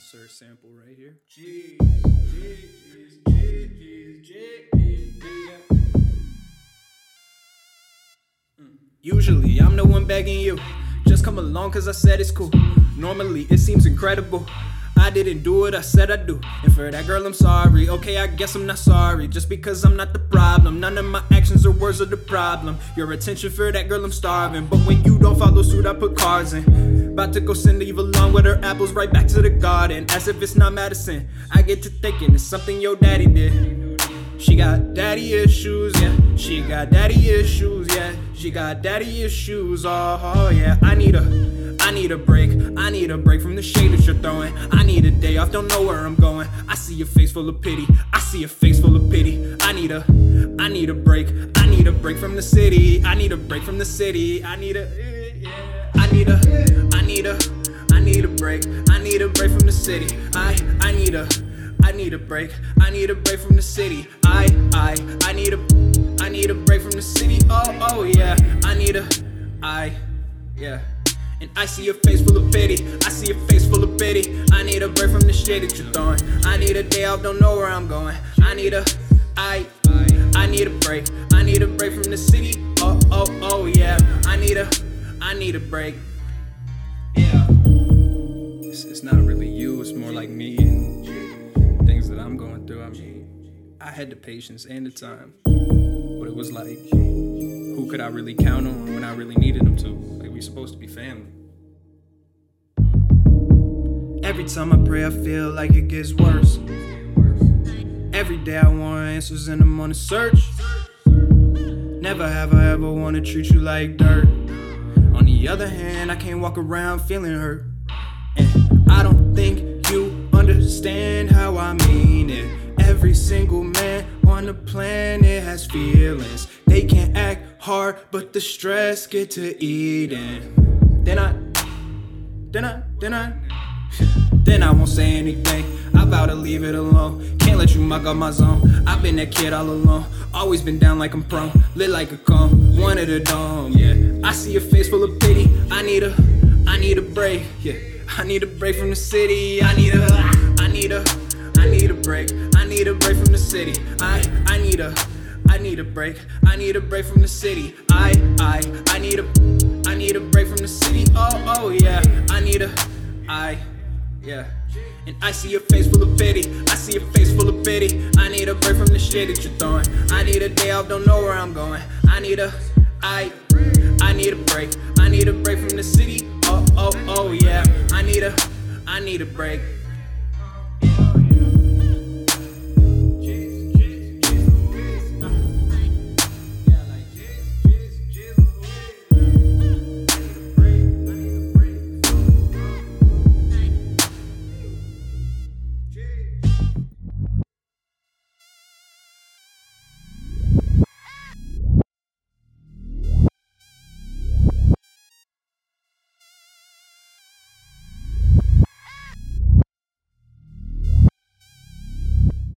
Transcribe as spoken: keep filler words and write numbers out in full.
insert sample right here. Jeez, jeez, jeez, jeez, jeez. Usually I'm the one begging you, just come along cause I said it's cool. Normally it seems incredible, I didn't do what I said I'd do. And for that girl I'm sorry, okay I guess I'm not sorry. Just because I'm not the problem, none of my actions or words are the problem. Your attention for that girl I'm starving, but when you don't follow suit I put cards in. About to go send Eve along with her apples right back to the garden. As if it's not medicine, I get to thinking it's something your daddy did. She got daddy issues, yeah. She got daddy issues, yeah. She got daddy issues, oh, oh yeah. I need a, I need a break. I need a break from the shade that you're throwing. I need a day off, don't know where I'm going. I see your face full of pity. I see a face full of pity. I need a, I need a break. I need a break from the city. I need a break from the city. I need a, I need a, I need a, I need a break. I need a break from the city. I, I need a. I need a break, I need a break from the city. I, I, I need a, I need a break from the city. Oh, oh yeah, I need a, I, yeah. And I see your face full of pity, I see your face full of pity. I need a break from the shade that you're throwing. I need a day off, don't know where I'm going. I need a, I, I need a break. I need a break from the city. Oh, oh, oh yeah. I need a, I need a break. Yeah. It's, it's not really you, it's more like me and things that I'm going through. I mean, I had the patience and the time, but it was like, who could I really count on when I really needed them to? Like, we supposed to be family. Every time I pray, I feel like it gets worse. Every day I want answers and I'm on a search. Never have I ever want to treat you like dirt. On the other hand, I can't walk around feeling hurt. And I don't think you understand how I mean it. Every single man on the planet has feelings. They can't act hard, but the stress get to eating. Then I, then I, then I, then I won't say anything. I vow to leave it alone. Can't let you muck up my zone. I've been that kid all alone. Always been down like I'm prone. Lit like a cone. Wanted a dome, yeah. I see a face full of pity. I need a, I need a break, yeah. I need a break from the city. I need a, I need a, I need a break. I need a break from the city. I, I need a, I need a break. I need a break from the city. I, I, I need a, I need a break from the city. Oh, oh yeah. I need a, I, yeah. And I see your face full of pity. I see your face full of pity. I need a break from the shit that you're throwing. I need a day off, don't know where I'm going. I need a, I, I need a break. I need a break from the city. Oh, oh, oh yeah. I need a, I need a break.